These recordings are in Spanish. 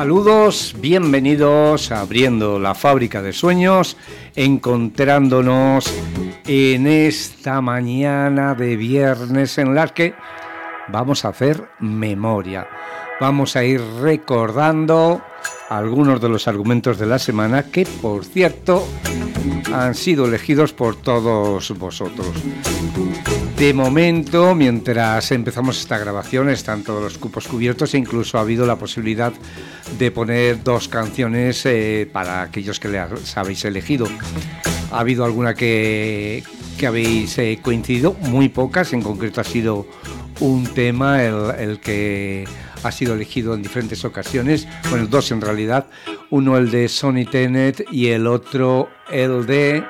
Saludos, bienvenidos a Abriendo la Fábrica de Sueños, encontrándonos en esta mañana de viernes en la que vamos a hacer memoria. Vamos a ir recordando algunos de los argumentos de la semana que, por cierto, han sido elegidos por todos vosotros. De momento, mientras empezamos esta grabación, están todos los cupos cubiertos e incluso ha habido la posibilidad de poner 2 canciones para aquellos que las habéis elegido. Ha habido alguna que habéis coincidido, muy pocas, en concreto ha sido un tema el que ha sido elegido en diferentes ocasiones, bueno, 2 en realidad, uno el de Sonny Terry y el otro el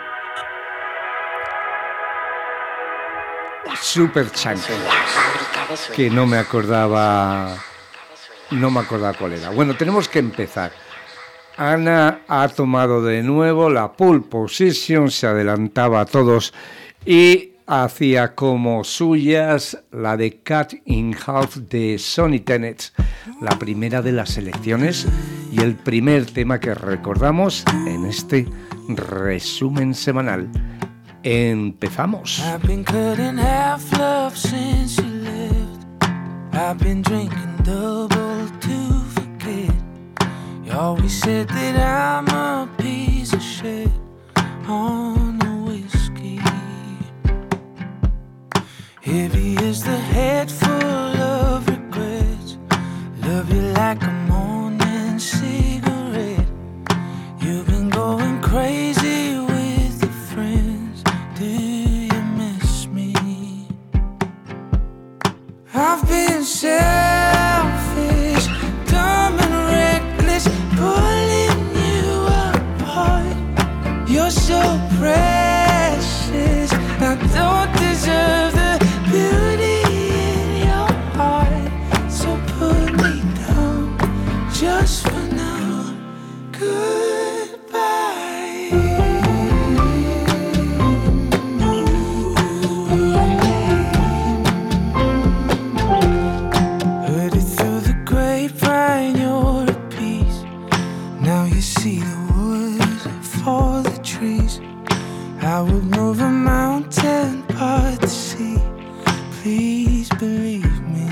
de Superchunk, que no me acordaba cuál era. Bueno, tenemos que empezar. Ana ha tomado de nuevo la pole position, se adelantaba a todos y hacía como suyas la de Cut in Half de Sonny Terry, la primera de las selecciones y el primer tema que recordamos en este resumen semanal. Empezamos. I've been cutting half love since you left. I've been drinking double to forget. You always said that I'm a piece of shit on the whiskey. Heavy is the head full of regrets. Love you like a morning cigarette. You've been going crazy with your friends. Do you miss me? I've been selfish, dumb and reckless, pulling you apart. You're so precious, I don't deserve the beauty in your heart. So put me down just for now. Goodbye. Heard it through the grapevine, you're a piece. Now you see the woods for the trees. I would move a mountain, part the sea. Please believe me.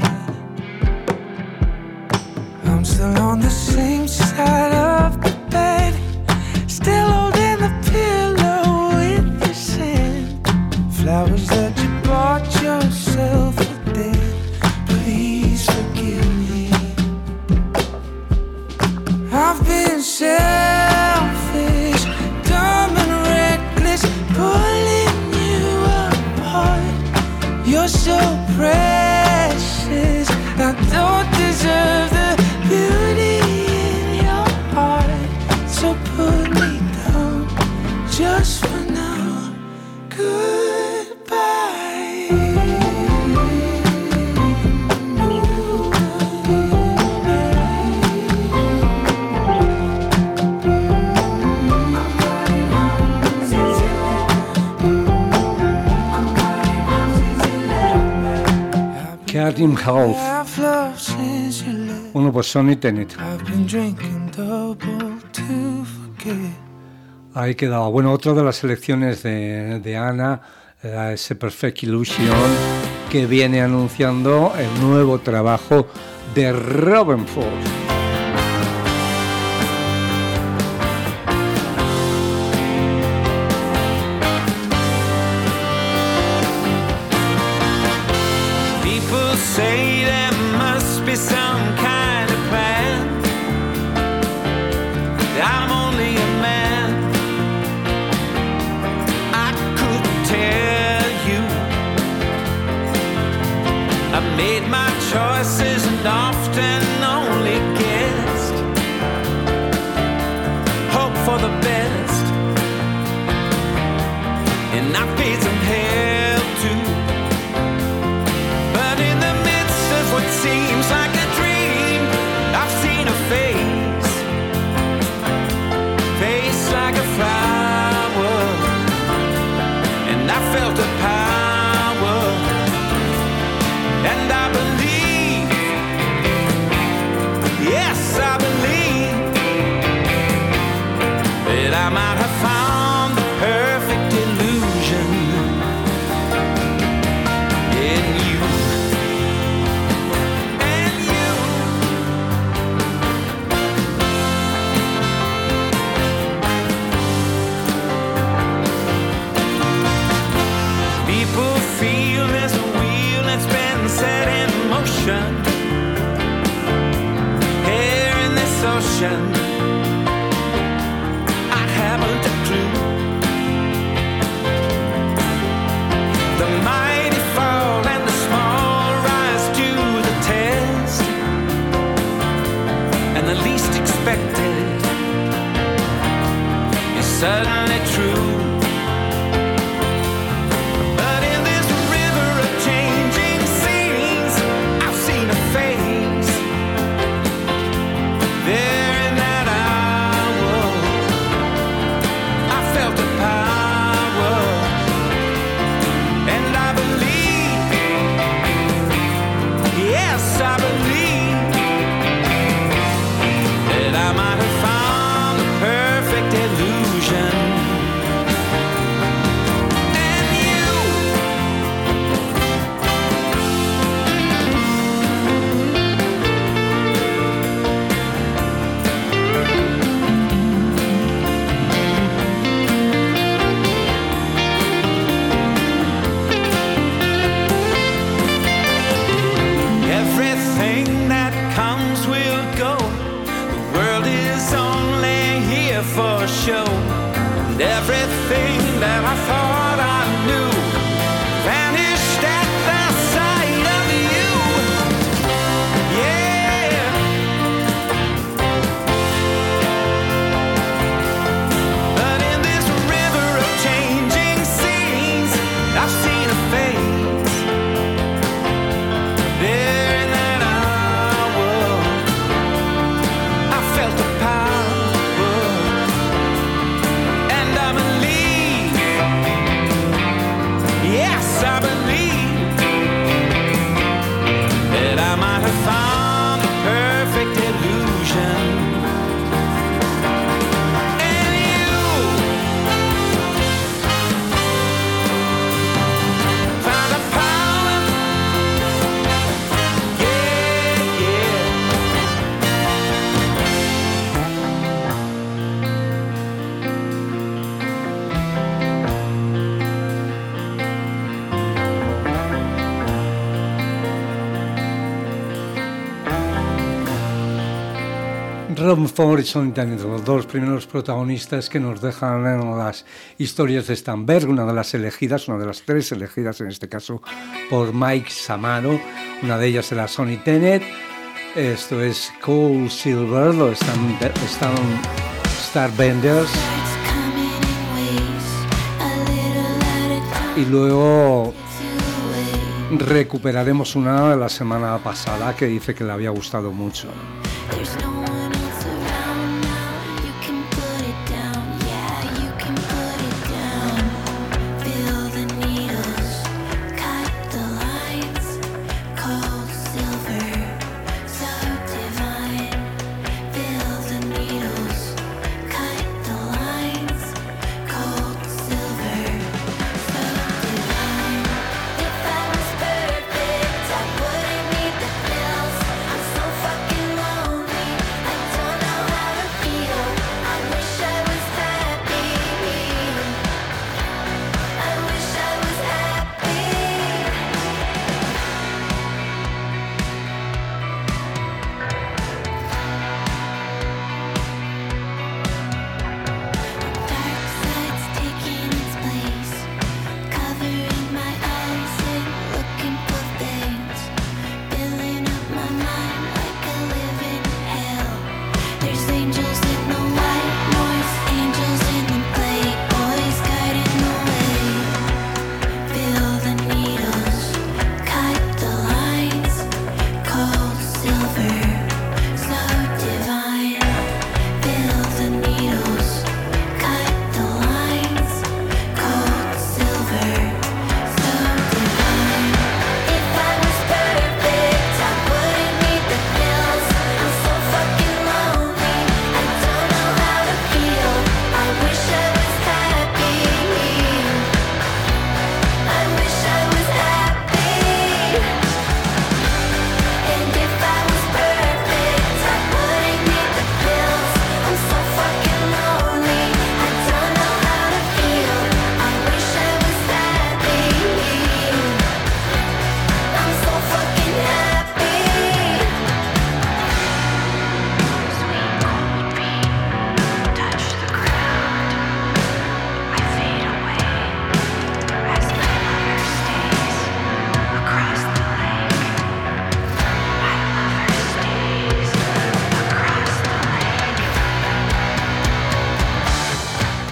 I'm still on the same side of the bed, still holding the pillow with the sand. Flowers that you bought yourself are dead. Please forgive me. I've been selfish, dumb and reckless, pulling you apart. You're so precious, I don't deserve the beauty in your heart. So put me down just for now. Goodbye. Cut in Half, uno por Sonny Terry. Ahí quedaba. Bueno, otra de las selecciones de Ana, ese Perfect Illusion, que viene anunciando el nuevo trabajo de Robben Ford. Say there must be some kind of plan. I'm only a man. I could tell you I made my choices and often only get I haven't a clue. The mighty fall and the small rise to the test, and the least expected is suddenly true. But in this river of changing scenes, I've seen a face there in that hour. I felt a power, and I believe, yes, I believe that I might have found the perfect illusion. And you, everything that comes will go. The world is only here for show. And everything that I thought I knew vanished at the sight of you. Yeah. But in this river of changing scenes, I've seen a face there in that hour. I felt the power, and I believe, yes, I believe that I might have found the perfect illusion. And you found a power, yeah, yeah. Ron Ford y Sonny Terry, los dos primeros protagonistas que nos dejan en las historias de Stamberg, una de las elegidas, una de las tres elegidas en este caso por Mike Samaro, una de ellas era Sonny Terry. Esto es Cold Silver, lo están Starbenders, y luego recuperaremos una de la semana pasada que dice que le había gustado mucho. Perfect, I wouldn't need the pills. I'm so fucking lonely.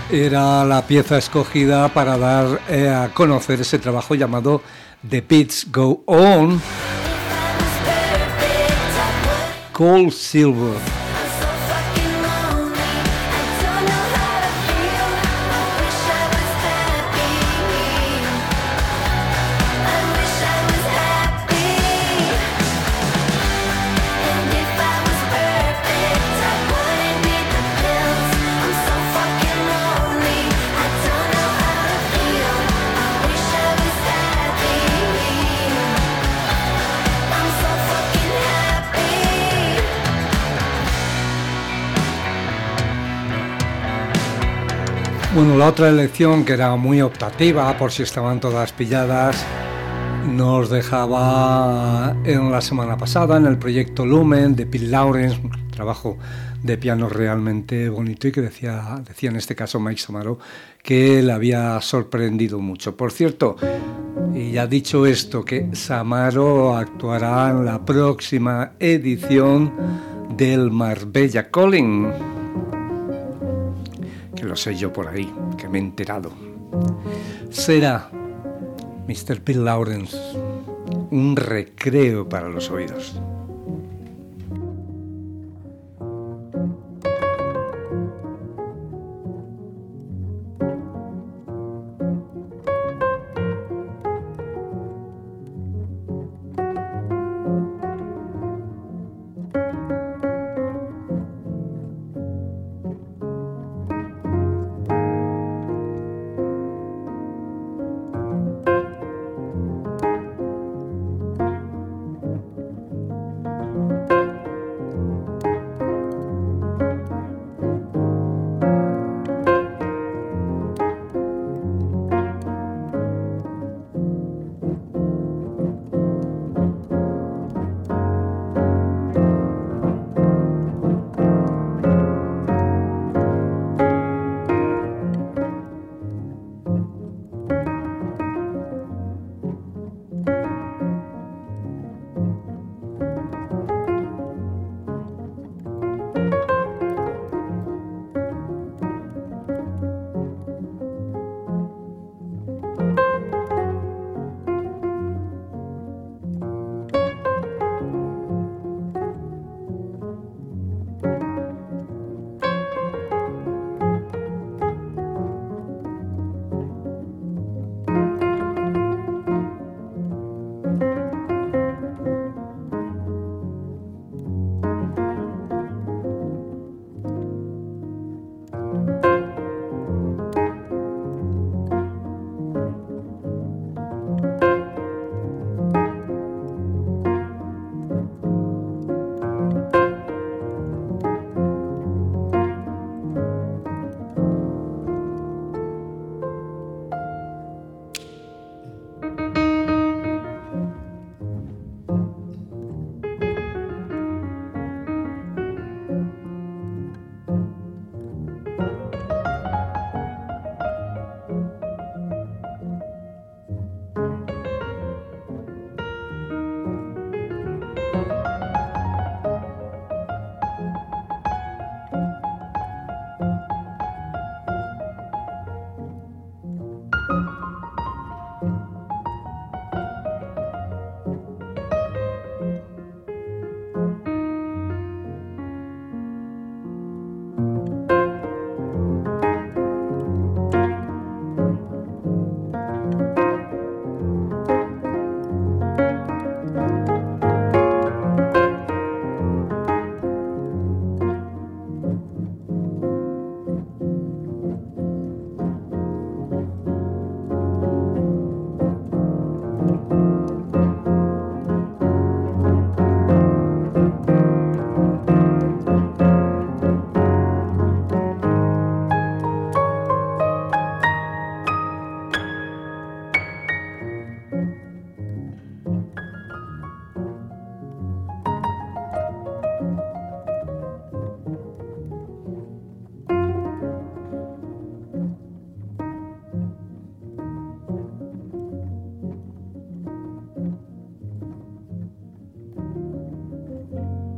era la pieza escogida para dar a conocer ese trabajo llamado The Beats Go On, Cold Silver. Bueno, la otra elección, que era muy optativa por si estaban todas pilladas, nos dejaba en la semana pasada en el proyecto Lumen de Pete Lawrence, un trabajo de piano realmente bonito y que decía en este caso Mike Samaro que le había sorprendido mucho. Por cierto, y ya dicho esto, que Samaro actuará en la próxima edición del Marbella Calling, que lo sé yo por ahí, que me he enterado. Será Mr. Pete Lawrence, un recreo para los oídos.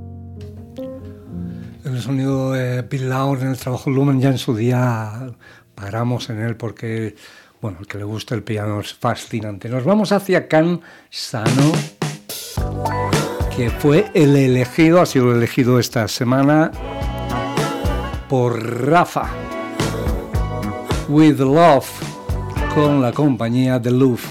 El sonido de Pete Lawrence en el trabajo Lumen ya en su día paramos en él porque, bueno, el que le gusta el piano es fascinante. Nos vamos hacia Can Sano, que fue el elegido, ha sido elegido esta semana por Rafa. With Love, con la compañía de Louvre.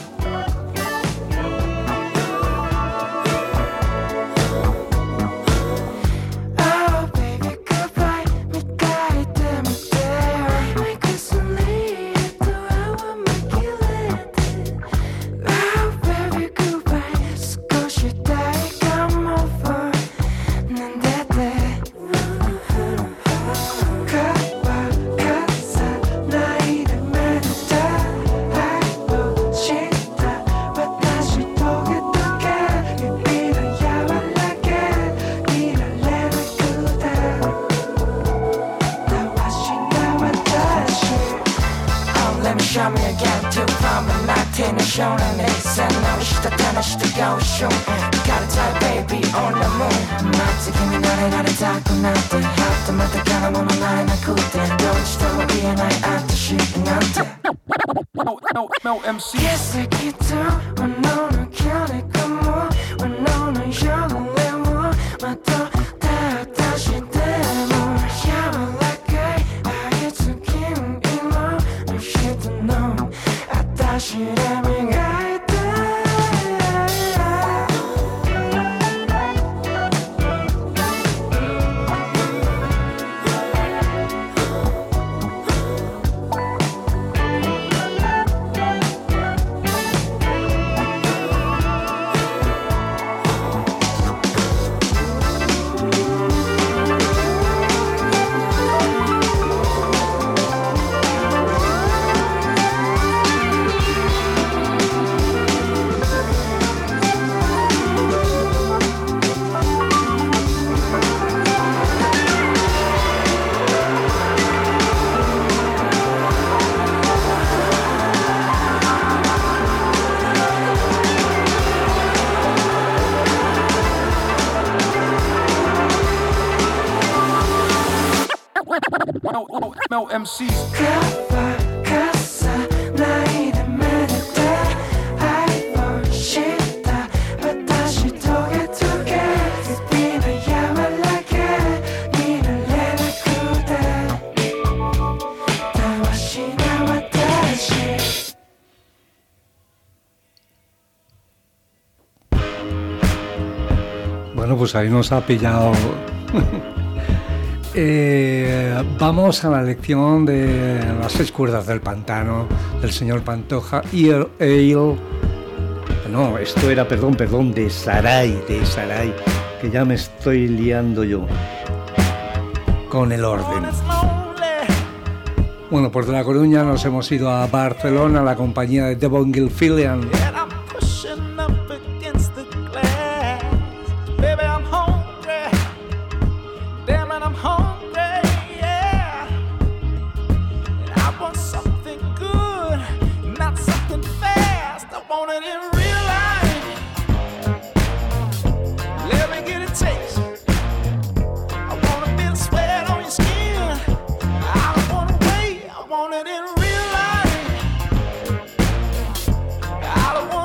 Bueno, pues ahí nos ha pillado. Vamos a la lección de las 6 cuerdas del pantano del señor Pantoja y el Ale. No, esto era, perdón, de Sarai, que ya me estoy liando yo con el orden. Bueno, pues de La Coruña nos hemos ido a Barcelona, a la compañía de Devon Gilfillan. I don't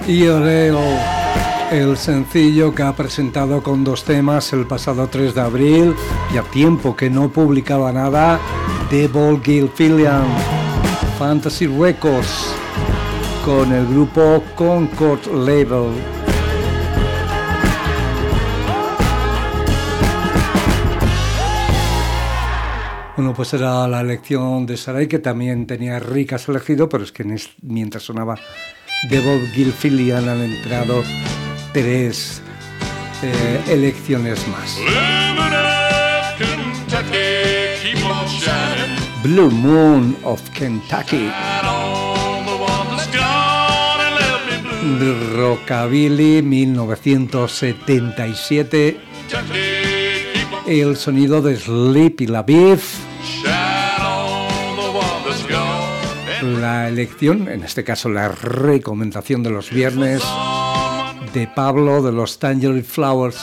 Y Oreo, el sencillo que ha presentado con 2 temas el pasado 3 de abril, y a tiempo que no publicaba nada, Devil Gilfillan, Fantasy Records, con el grupo Concord Label. Bueno, pues era la elección de Sarai, que también tenía Ricas elegido, pero es que mientras sonaba Devil Gilfillan han entrado 3 elecciones más. Blue Moon of Kentucky. Rockabilly 1977. El sonido de Sleepy LaBeouf. La elección, en este caso la recomendación de los viernes, de Pablo de los Tangerine Flowers.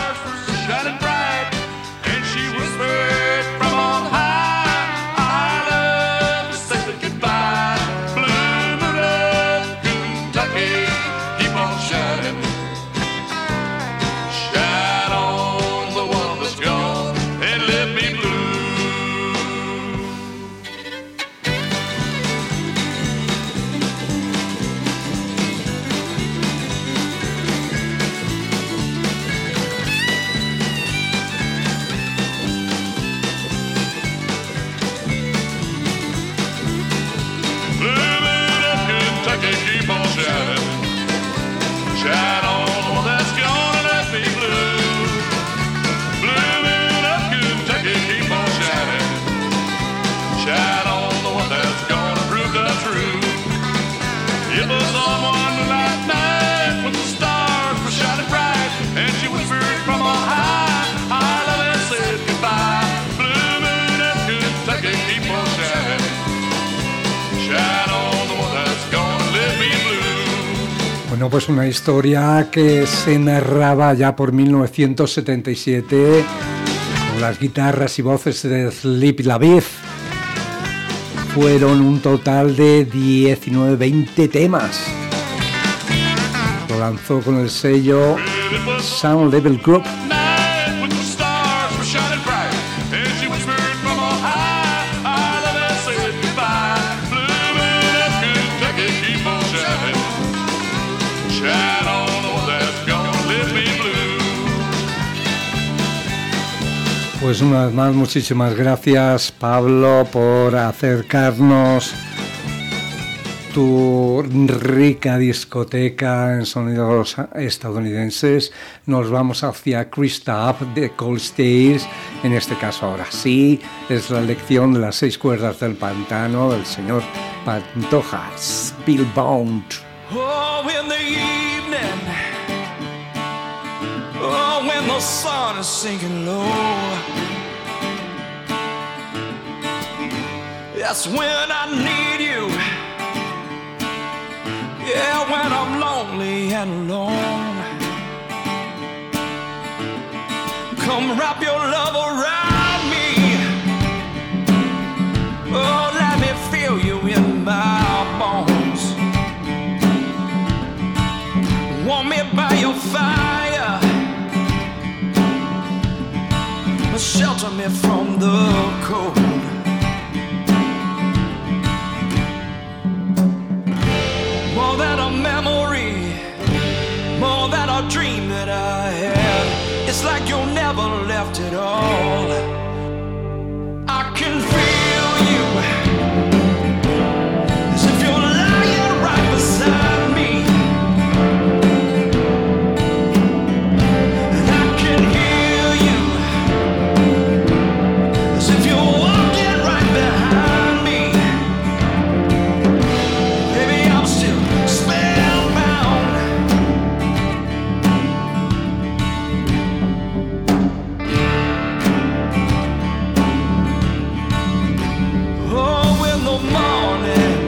Bueno, pues una historia que se narraba ya por 1977 con las guitarras y voces de Sleepy LaBeouf. Fueron un total de 19-20 temas. Lo lanzó con el sello Sound Level Group. Pues una vez más, muchísimas gracias, Pablo, por acercarnos tu rica discoteca en sonidos estadounidenses. Nos vamos hacia Krista Up de Cold Stairs. En este caso, ahora sí, es la elección de las 6 cuerdas del pantano del señor Pantoja, Spellbound. Oh, in the evening, oh, when the sun is sinking low, that's when I need you. Yeah, when I'm lonely and alone, come wrap your love around me. Oh, let me feel you in my bones. Want me by your fire, shelter me from the cold. More than a memory, more than a dream that I had. It's like you never left at all. I can feel you, as if you're lying right beside me. And I can hear you, as if you're walking right behind me. Baby, I'm still spellbound. Oh, in the morning,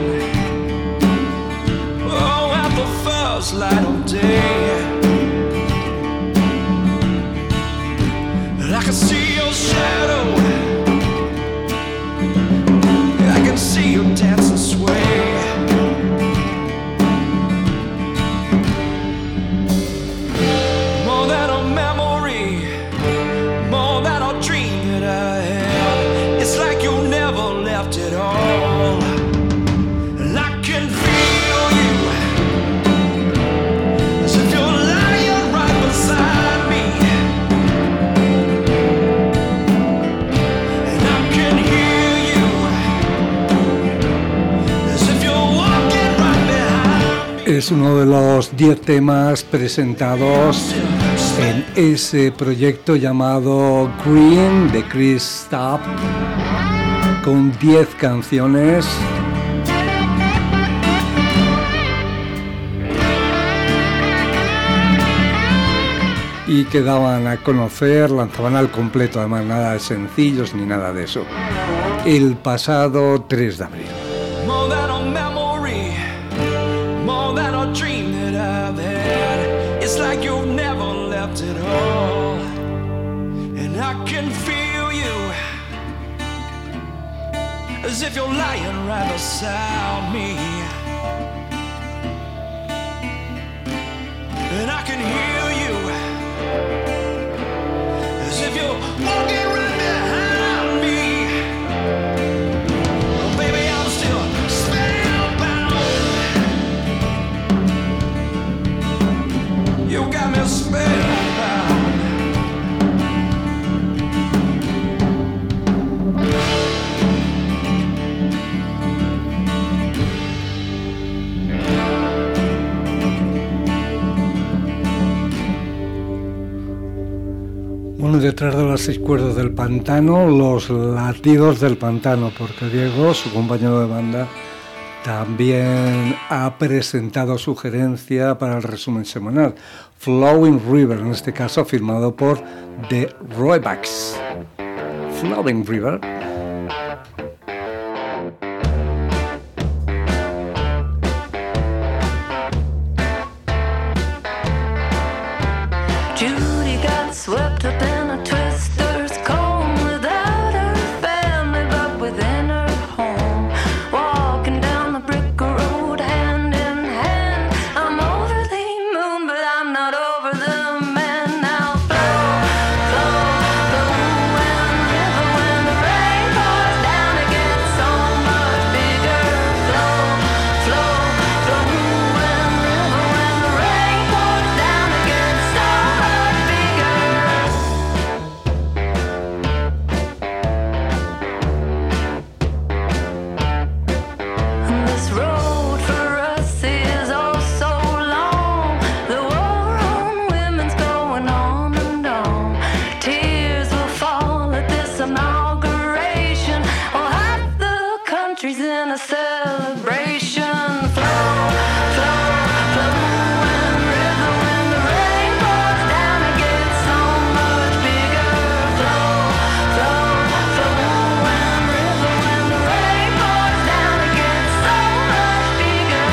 oh, at the first light of day, I can see your shadow, I can see you dance and sway. Es uno de los 10 temas presentados en ese proyecto llamado Green de Chris Stapp, con 10 canciones. Y que daban a conocer, lanzaban al completo, además nada de sencillos ni nada de eso, el pasado 3 de abril. As if you're lying right beside me, and I can hear you as if you're walking right behind me. Oh, baby, I'm still spellbound. You got me spellbound. Detrás de las 6 cuerdas del pantano, los latidos del pantano, porque Diego, su compañero de banda, también ha presentado sugerencia para el resumen semanal, Flowing River, en este caso firmado por The Roybacks. Flowing River. Swept up in a twister's comb without her family, but within her home. Walking down the brick road hand in hand. I'm over the moon, but I'm not over the man. Now flow, flow, flow, and river when the rain pours down, it gets so much bigger. Flow, flow, flow, and river when the rain pours down, it gets so much bigger. In a celebration, flow, flow, flow, and river when the rain pours down, it gets so much bigger. Flow, flow, flow, and river when the rain pours down, it gets so much bigger.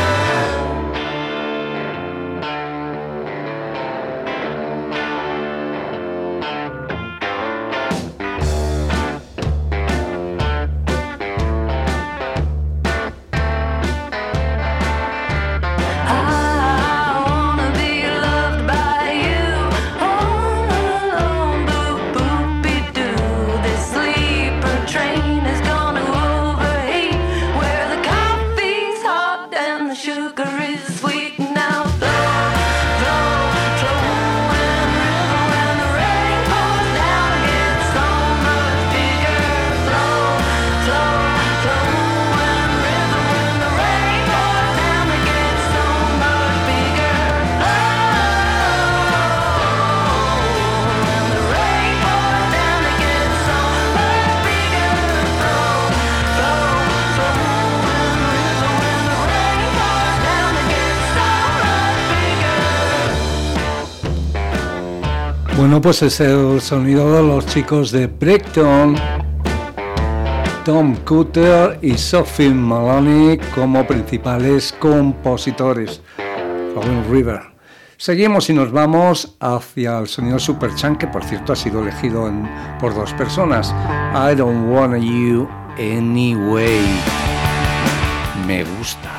Bueno, pues es el sonido de los chicos de Breakdown, Tom Cutter y Sophie Maloney como principales compositores. Flowing River. Seguimos y nos vamos hacia el sonido Superchunk, que por cierto ha sido elegido por 2 personas. I Don't Want You Anyway. Me gusta.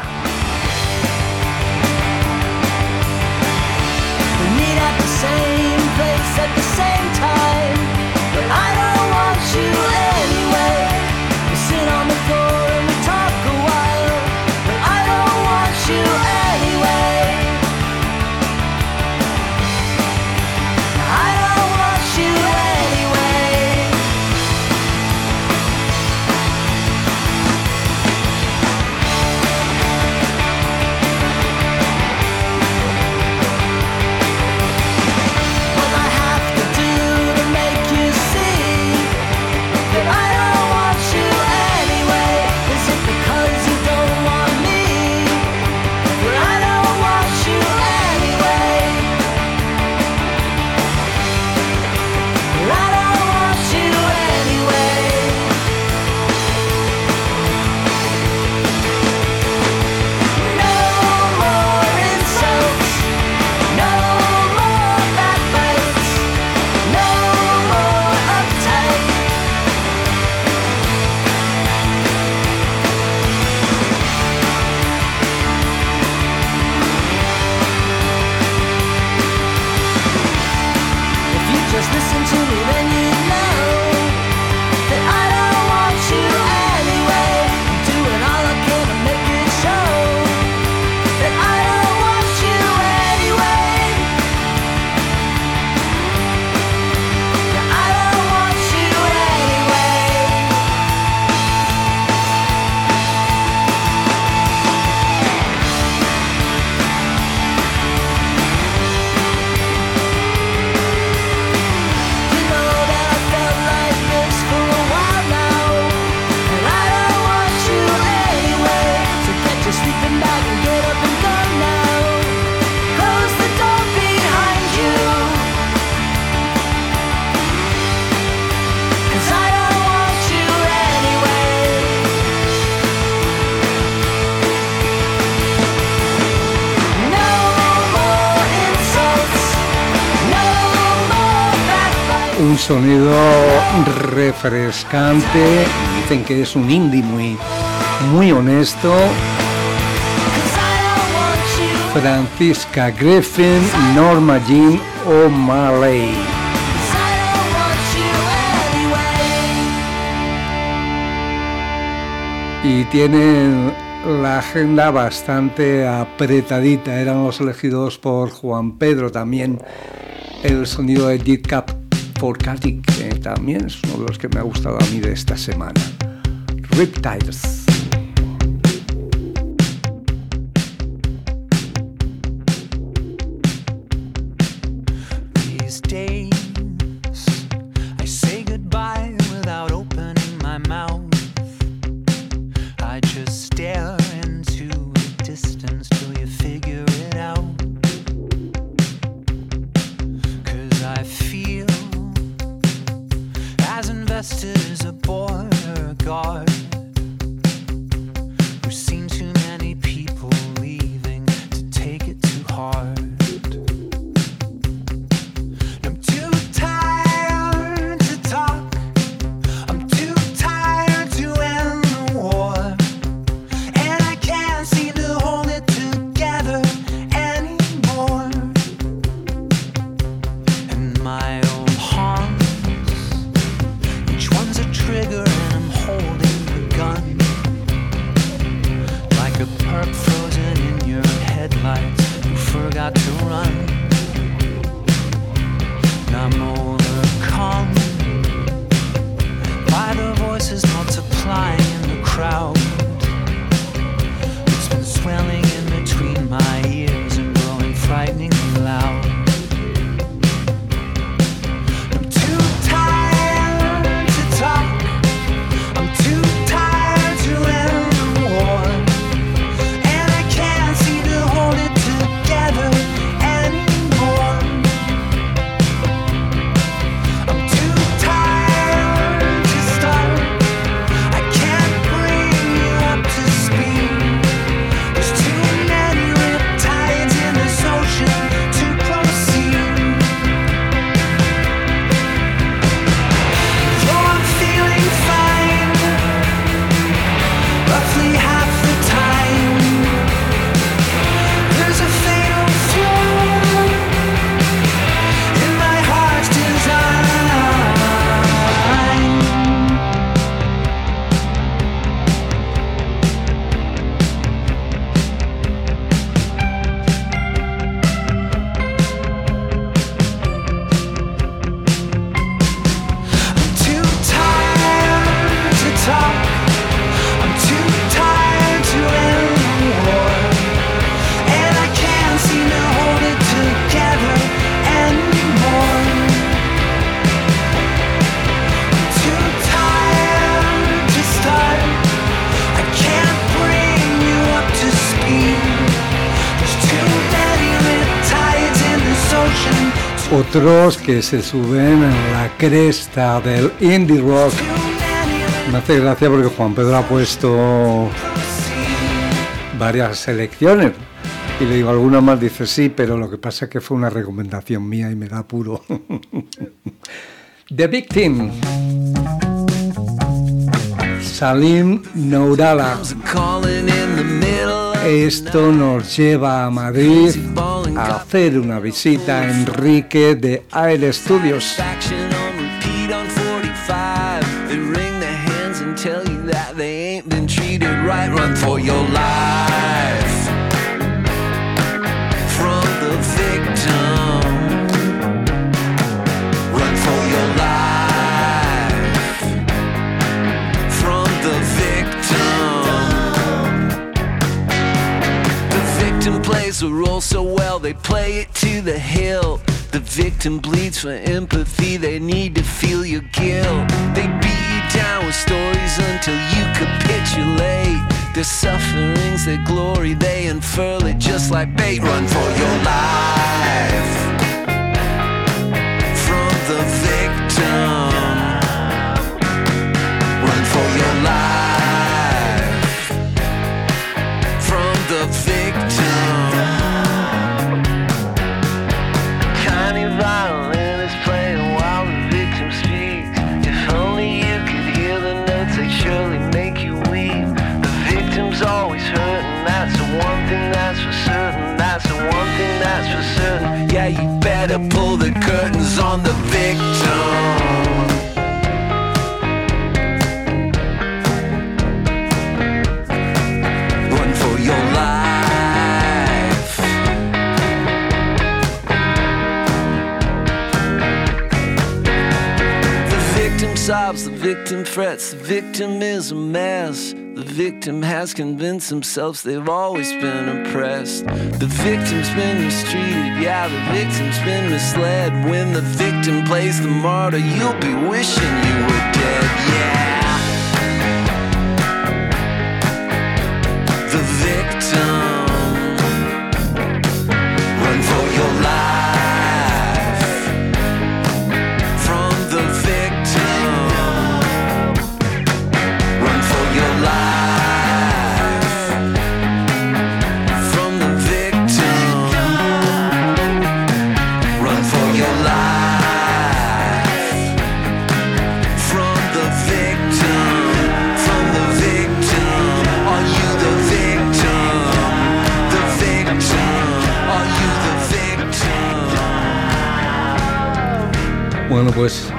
At the same time, but I don't want you anyway. We sit on the floor and we talk a while, but I don't want you anyway. I don't want you anyway. just listen to me, then you know that I don't want you anyway. I'm doing all I can to make it show that I don't want you anyway. That I don't want you anyway. You know that I felt like this for a while now, and I don't want you anyway. So get your sleeping bag and get up and go now. Close the door behind you, 'cause I don't want you anyway. No more insults, no more backbiting. Un sonido refrescante. Dicen que es un indie muy honesto. 'Cause I don't want you. Francisca Griffin, Norma Jean O'Malley. 'Cause I don't want you anyway. Y tienen la agenda bastante apretadita. Eran los elegidos por Juan Pedro también. El sonido de Dead Cap for Katic, que también es uno de los que me ha gustado a mí de esta semana. Riptides. These days, I say goodbye without opening my mouth. I just stare into the distance till you figure it out. 'Cause I feel as invested as a border guard who's seen too many people leaving to take it too hard. I'm too tired to talk. I'm too tired to end the war. And I can't seem to hold it together anymore. And my old haunts, each one's a trigger and I'm holding the gun. Like a perp frozen in your headlights, you forgot to run. And I'm overcome by the voices multiplying in the crowd. It's been swelling in between my ears and growing frighteningly loud. I'm too tired to talk. I'm too tired to end the war. And I can't seem to hold it together anymore. I'm too tired to start. I can't bring you up to speed. There's too many riptides in this ocean to proceed. Though I'm feeling fine, roughly half the time, there's a fatal flaw in my heart's design. I'm too tired to talk. I'm too tired to end the war. And I can't seem to hold it together anymore. I'm too tired to start. I can't bring you up to speed. There's too many riptides in this ocean. Otros que se suben en la cresta del indie rock. Too many Me hace gracia porque Juan Pedro ha puesto varias selecciones y le digo alguna más, dice sí, pero lo que pasa es que fue una recomendación mía y me da apuro. The Victim, Salim Nourala. calling in the middle Esto nos lleva a Madrid a hacer una visita a Enrique de Air Studios. Run for your life from the victim. Run for your life from the victim. The victim plays a role so well, they play it to the hilt. The victim bleeds for empathy, they need to feel your guilt. They beat you down with stories until you capitulate. Their sufferings, their glory, they unfurl it just like bait. Run for your life from the victim. Run for your life from the victim. Tiny violin is playing while the victim speaks. If only you could hear the notes, they'd surely make you weep. Victim's always hurting, that's the one thing that's for certain. That's the one thing that's for certain. Yeah, you better pull the curtains on the victim. Run for your life. The victim sobs, the victim frets, the victim is a mess. The victim has convinced themselves they've always been oppressed. The victim's been mistreated, yeah, the victim's been misled. When the victim plays the martyr, you'll be wishing you were dead, yeah. The victim. Run for your life from the victim. Run for your life. Bueno, pues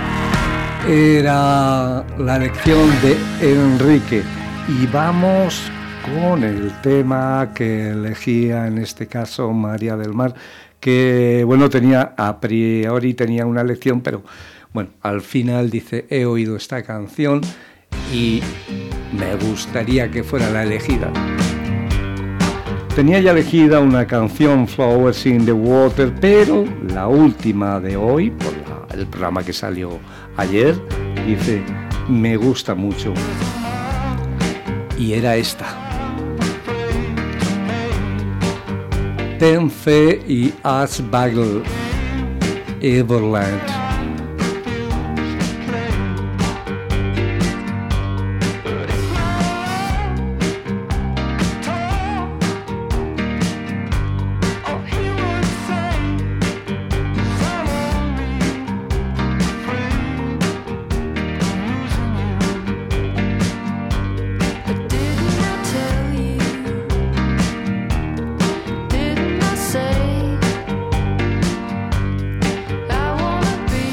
era la lección de Enrique y vamos con el tema que elegía en este caso María del Mar, que bueno, a priori tenía una lección, pero bueno, al final dice, he oído esta canción y me gustaría que fuera la elegida. Tenía ya elegida una canción, Flowers in the Water, pero la última de hoy, por el programa que salió ayer, dice, me gusta mucho. Y era esta. Tenfe y Ash Bagel, Everland. I wanna be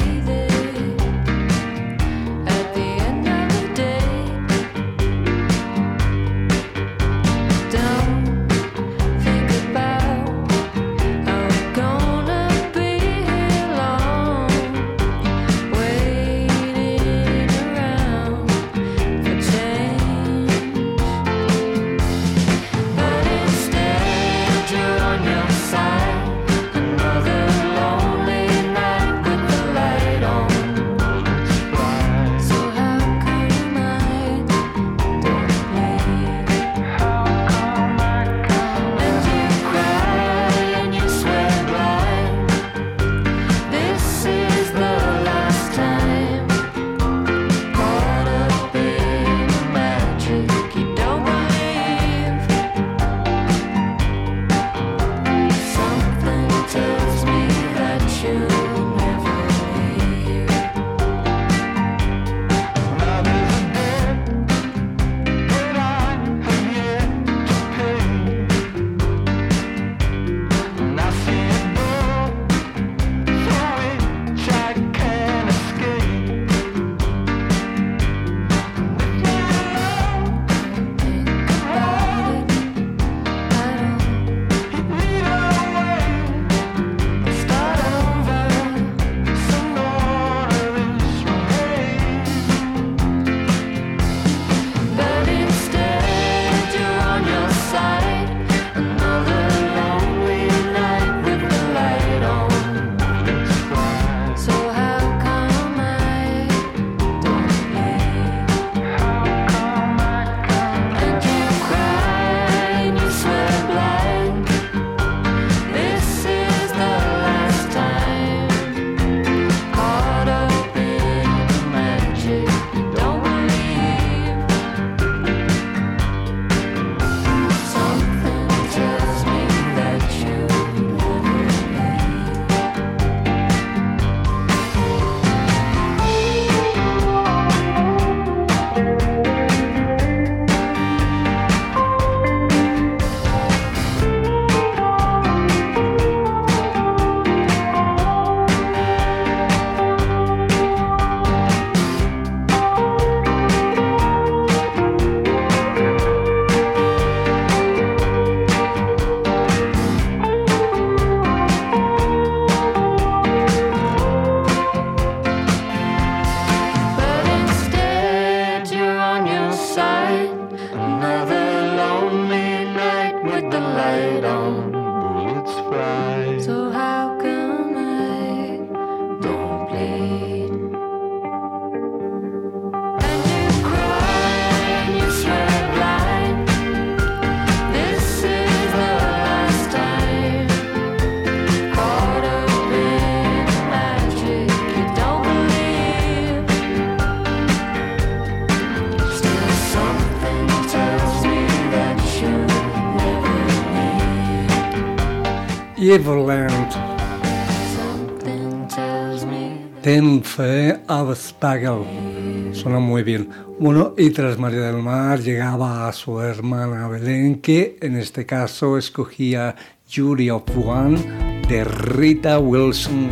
Everland. Something tells me Ten fe Abspagel. Suena muy bien. Bueno, y tras María del Mar llegaba a su hermana Belén, que en este caso escogía Jury of One de Rita Wilson.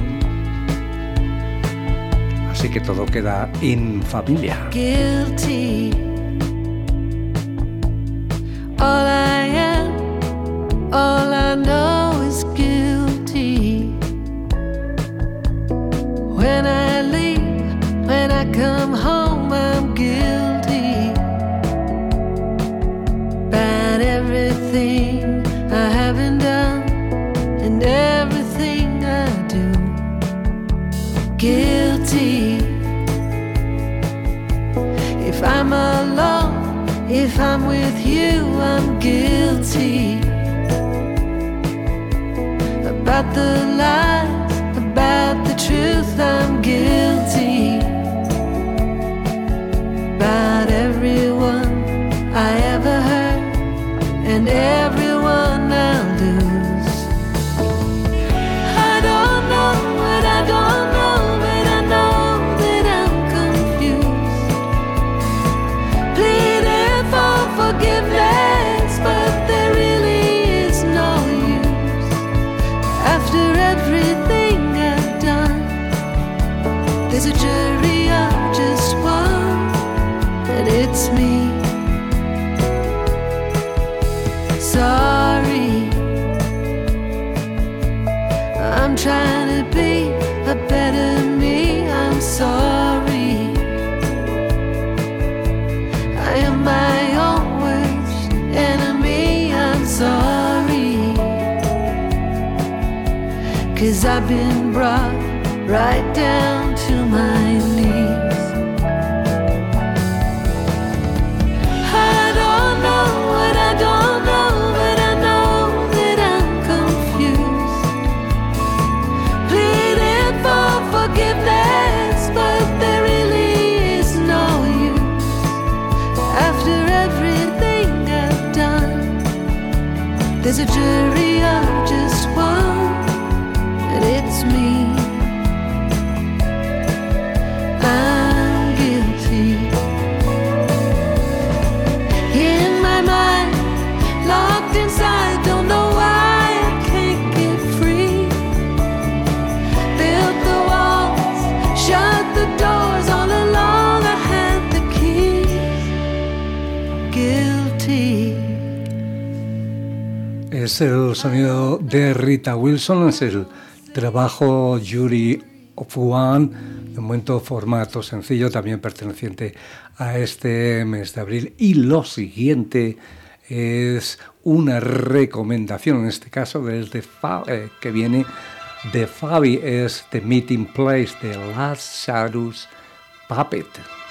Así que todo queda en familia. guilty. All I am, all I know is guilty. When I leave, when I come home, I'm guilty. About everything I haven't done and everything I do. Guilty. If I'm alone, if I'm with you, I'm guilty. About the lies, about the truth, I'm guilty. About everyone I ever hurt and everyone I'll lose. I don't know what I don't know, but I know that I'm confused. Pleading for forgiveness, but there really is no use. After everything I've done, there's a jury of just one, and it's me. Sorry, I'm trying to be a better me. I'm sorry, I am my own worst enemy. I'm sorry, 'cause I've been brought right down to my knees. I don't know what I don't know, but I know that I'm confused. Pleading for forgiveness, but there really is no use. After everything I've done, there's a jury of just one, and it's me. I'm guilty. In my mind, locked inside, don't know why I can't get free. Built the walls, shut the doors, all along I had the keys. Guilty. Es el sonido de Rita Wilson, es el trabajo Jury of One, de momento formato sencillo, también perteneciente a este mes de abril. Y lo siguiente es una recomendación, en este caso desde que viene de Fabi, es The Meeting Place de Lazarus Puppet.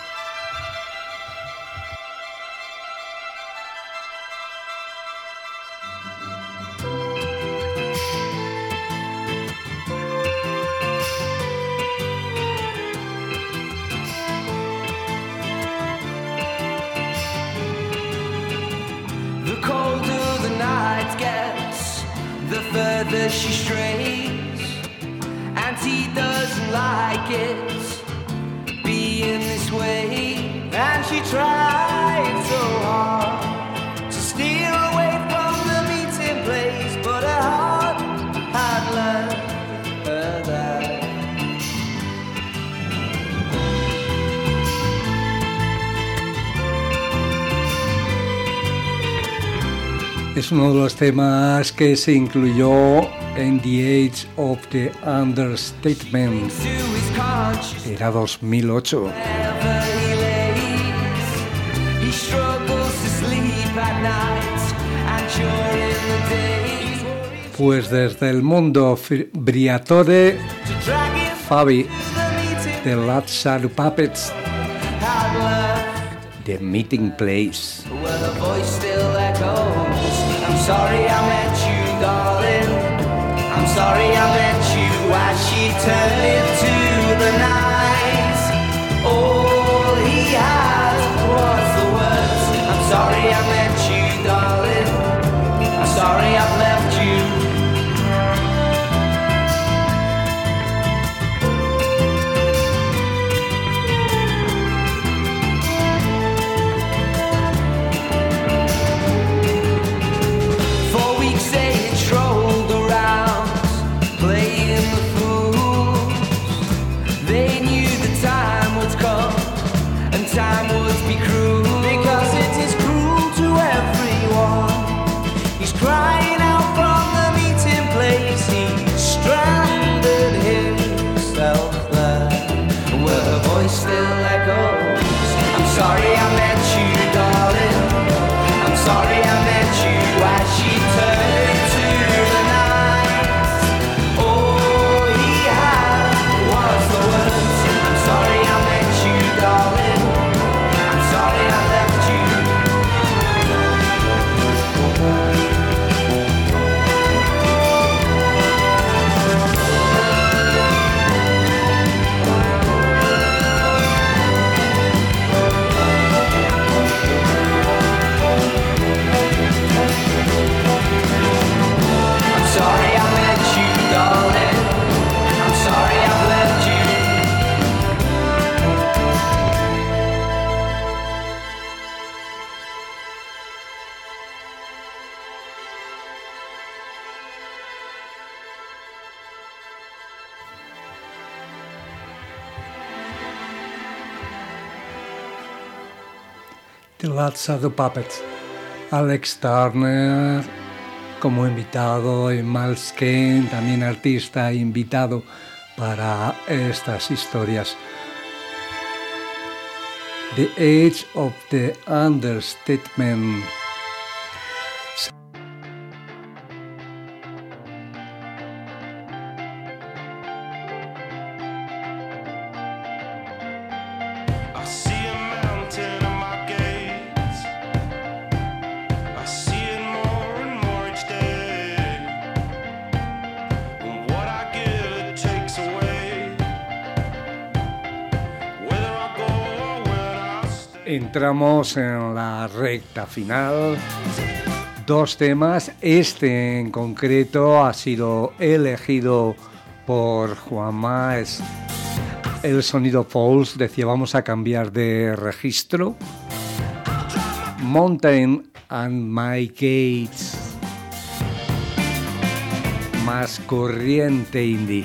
The colder the night gets, the further she strays, and he doesn't like it being this way. And she tried so hard to steal away from the meeting place, but her heart had learned her that. Es uno de los temas que se incluyó en The Age of the Understatement. To his conscience, Era 2008. wherever he lays, he struggles to sleep at night and during the day. Pues desde el mundo Briatore, To drag him Fabi to the meeting de Lazarus Puppets, had learned. The Meeting Place. Well, the voice still echoes. I'm sorry I met you, darling. I'm sorry I met you as she turned into the night. All he had was the words. I'm sorry I met you, darling. I'm sorry I've left you. The Lads of the Puppets. Alex Turner como invitado y Miles Kane, también artista invitado para estas historias. The Age of the Understatement. Entramos en la recta final. Dos temas. Este en concreto ha sido elegido por Juanma. Es el sonido false. Decía, vamos a cambiar de registro. Mountain and My Gates. Más corriente indie.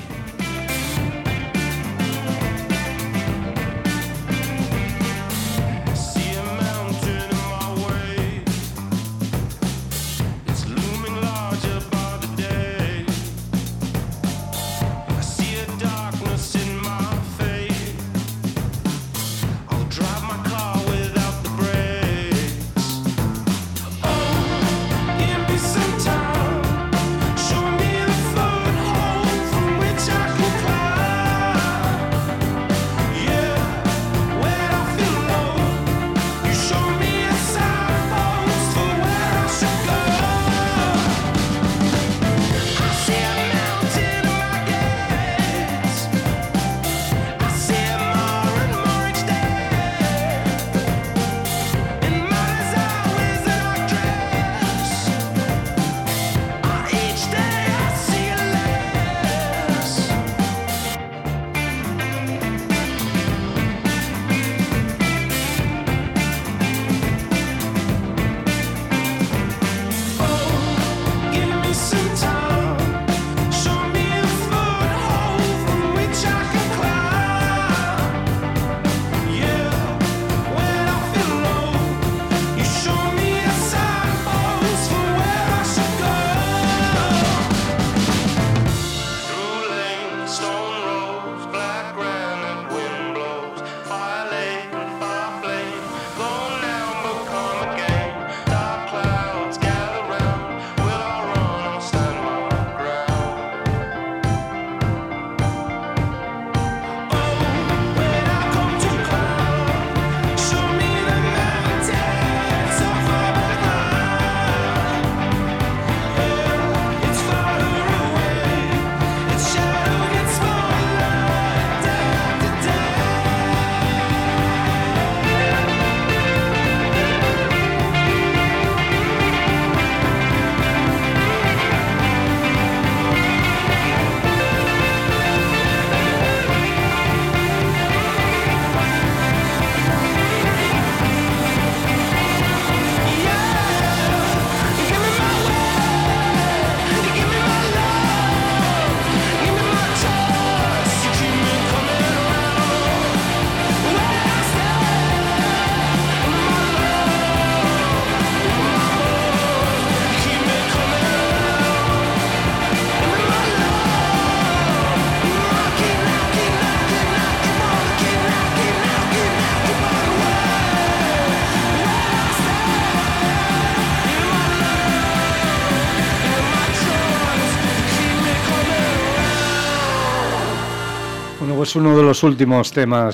Pues uno de los últimos temas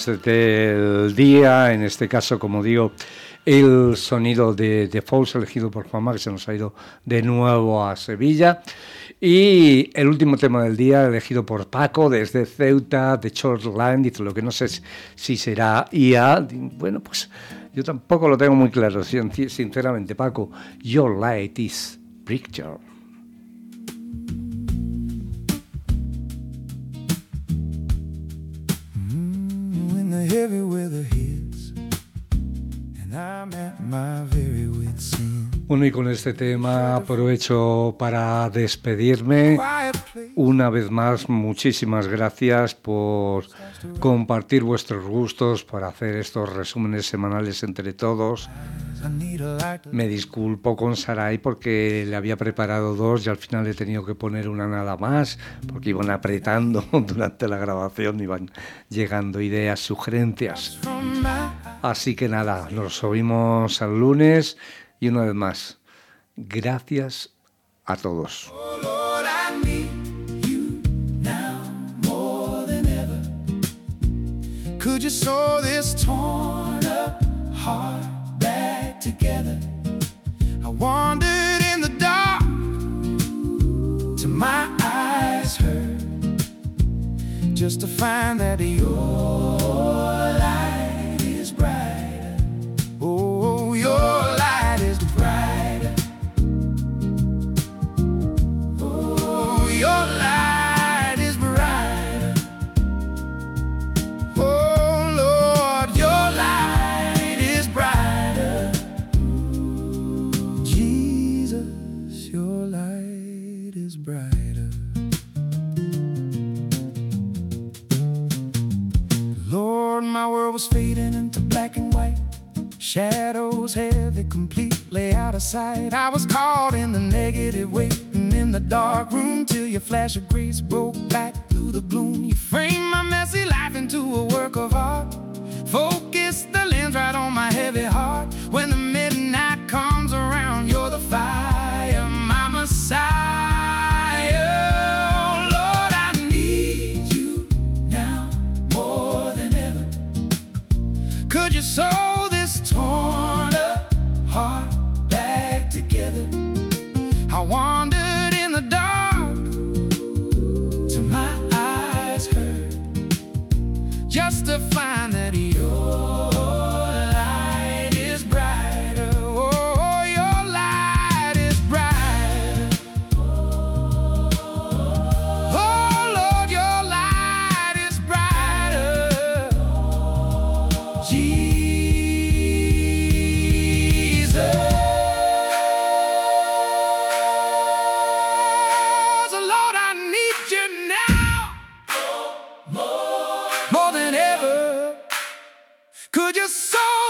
del día, en este caso, como digo, el sonido de The Falls, elegido por Juanma, que se nos ha ido de nuevo a Sevilla. Y el último tema del día, elegido por Paco, desde Ceuta, de Shortland, dice lo que no sé si será IA. Bueno, pues yo tampoco lo tengo muy claro, sinceramente, Paco. Your light is picture. Heavy weather hits, and I'm at my very wit's end. Bueno, y con este tema aprovecho para despedirme. Una vez más, muchísimas gracias por compartir vuestros gustos para hacer estos resúmenes semanales entre todos. Me disculpo con Sarai porque le había preparado 2 y al final he tenido que poner una nada más porque iban apretando durante la grabación, iban llegando ideas, sugerencias. Así que nada, nos oímos el lunes y una vez más, gracias a todos. Oh Lord, I need you now more than ever. Could you sew this torn up heart back together? I wandered in the dark till my eyes hurt, just to find that your light is brighter. Oh, your light is brighter. Oh, your light is brighter. Oh, Lord, your light is brighter. Jesus, your light is brighter. Lord, my world was fading into black and white, shadows heavy, completely out of sight. I was caught in the negative, waiting in the dark room till your flash of grace broke back through the gloom. You framed my messy life into a work of art, focused the lens right on my heavy heart. When the midnight comes around, you're the fire, my Messiah. Oh, Lord, I need you now more than ever. Could you sew this torn up heart back together? I wandered in the dark till my eyes hurt, just to find that your light is brighter. Oh, your light is brighter. Oh, Lord, your light is brighter. Jesus, Lord, I need you now more than ever. Could you sew